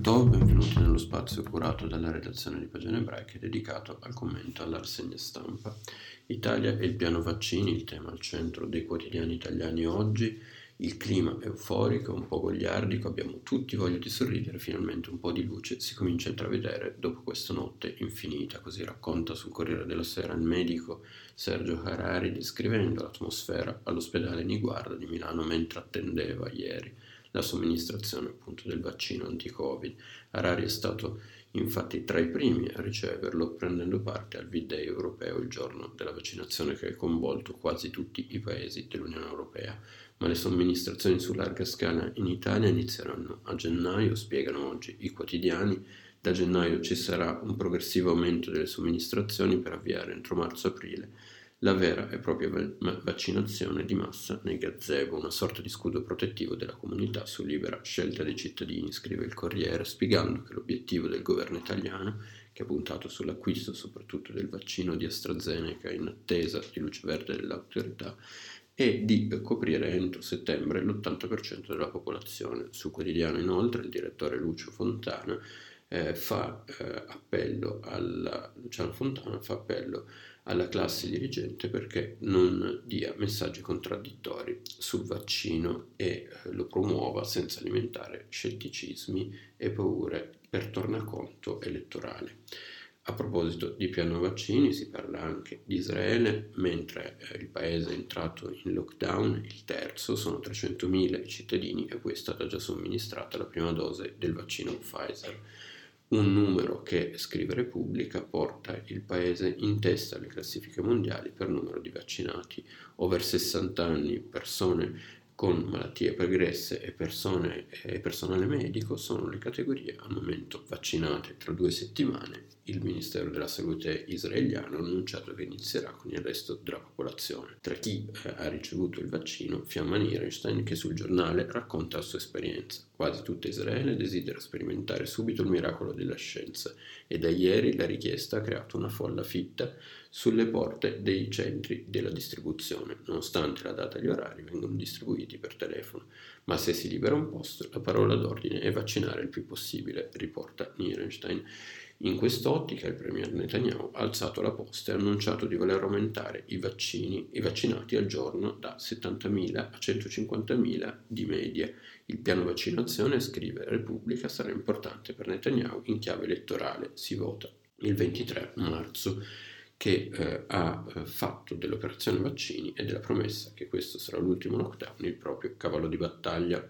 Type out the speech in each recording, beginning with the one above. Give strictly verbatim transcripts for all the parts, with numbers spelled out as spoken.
Tov, benvenuti nello spazio curato dalla redazione di Pagine Ebraiche dedicato al commento alla rassegna stampa. Italia e il piano vaccini, il tema al centro dei quotidiani italiani oggi. Il clima è euforico, un po' goliardico, abbiamo tutti voglia di sorridere, finalmente un po' di luce si comincia a intravedere dopo questa notte infinita, così racconta sul Corriere della Sera il medico Sergio Harari descrivendo l'atmosfera all'ospedale Niguarda di Milano mentre attendeva ieri la somministrazione appunto del vaccino anti-Covid. Harari è stato infatti tra i primi a riceverlo, prendendo parte al V-Day europeo il giorno della vaccinazione che ha coinvolto quasi tutti i paesi dell'Unione Europea. Ma le somministrazioni su larga scala in Italia inizieranno a gennaio, spiegano oggi i quotidiani. Da gennaio ci sarà un progressivo aumento delle somministrazioni per avviare entro marzo-aprile la vera e propria vaccinazione di massa nei gazebo, una sorta di scudo protettivo della comunità su libera scelta dei cittadini, scrive il Corriere, spiegando che l'obiettivo del governo italiano, che ha puntato sull'acquisto soprattutto del vaccino di AstraZeneca in attesa di luce verde dell'autorità, è di coprire entro settembre l'ottanta per cento della popolazione. Sul quotidiano inoltre il direttore Lucio Fontana eh, fa eh, appello alla Luciano Fontana fa appello alla classe dirigente perché non dia messaggi contraddittori sul vaccino e eh, lo promuova senza alimentare scetticismi e paure per tornaconto elettorale. A proposito di piano vaccini si parla anche di Israele, mentre eh, il paese è entrato in lockdown, il terzo, sono trecentomila i cittadini a cui è stata già somministrata la prima dose del vaccino Pfizer. Un numero che, scrive Repubblica, porta il paese in testa alle classifiche mondiali per numero di vaccinati. Over sessanta anni, persone con malattie pregresse e persone e personale medico sono le categorie al momento vaccinate. Tra due settimane il Ministero della Salute israeliano ha annunciato che inizierà con il resto della popolazione. Tra chi eh, ha ricevuto il vaccino, Fiamma Nierenstein, che sul giornale racconta la sua esperienza. Quasi tutta Israele desidera sperimentare subito il miracolo della scienza e da ieri la richiesta ha creato una folla fitta sulle porte dei centri della distribuzione. Nonostante la data e gli orari vengono distribuiti per telefono, ma se si libera un posto la parola d'ordine è vaccinare il più possibile, riporta Nierenstein. In quest'ottica il premier Netanyahu ha alzato la posta e ha annunciato di voler aumentare i vaccini, i vaccinati al giorno da settantamila a centocinquantamila di media. Il piano vaccinazione, scrive Repubblica, sarà importante per Netanyahu in chiave elettorale. Si vota il ventitré marzo, che eh, ha eh, fatto dell'operazione vaccini e della promessa che questo sarà l'ultimo lockdown il proprio cavallo di battaglia.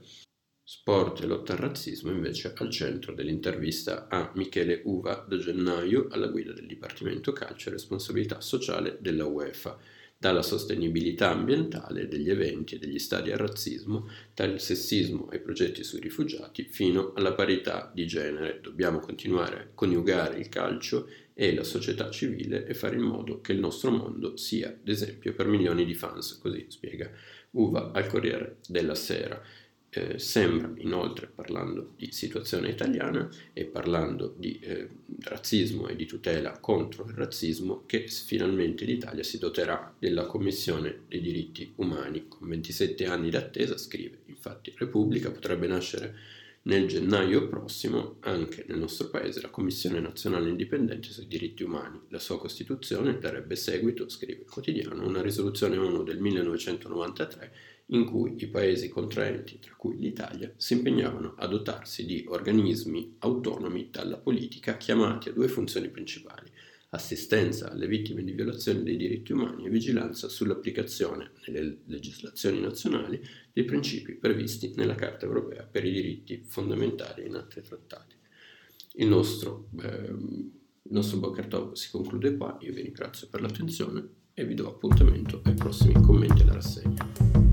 Sport e lotta al razzismo invece al centro dell'intervista a Michele Uva da gennaio alla guida del Dipartimento Calcio e Responsabilità Sociale della UEFA. Dalla sostenibilità ambientale degli eventi e degli stadi al razzismo, dal sessismo ai progetti sui rifugiati, fino alla parità di genere. Dobbiamo continuare a coniugare il calcio e la società civile e fare in modo che il nostro mondo sia d'esempio per milioni di fans, così spiega Uva al Corriere della Sera. Eh, sembra inoltre, parlando di situazione italiana e parlando di eh, razzismo e di tutela contro il razzismo, che finalmente l'Italia si doterà della Commissione dei diritti umani. Con ventisette anni d'attesa, scrive infatti Repubblica, potrebbe nascere nel gennaio prossimo anche nel nostro paese la Commissione Nazionale Indipendente sui diritti umani. La sua costituzione darebbe seguito, scrive il quotidiano, a una risoluzione ONU del millenovecentonovantatré in cui i paesi contraenti, tra cui l'Italia, si impegnavano a dotarsi di organismi autonomi dalla politica chiamati a due funzioni principali: assistenza alle vittime di violazioni dei diritti umani e vigilanza sull'applicazione nelle legislazioni nazionali dei principi previsti nella Carta Europea per i diritti fondamentali e in altri trattati. Il nostro, eh, il nostro Boker Tov si conclude qua, io vi ringrazio per l'attenzione e vi do appuntamento ai prossimi commenti alla rassegna.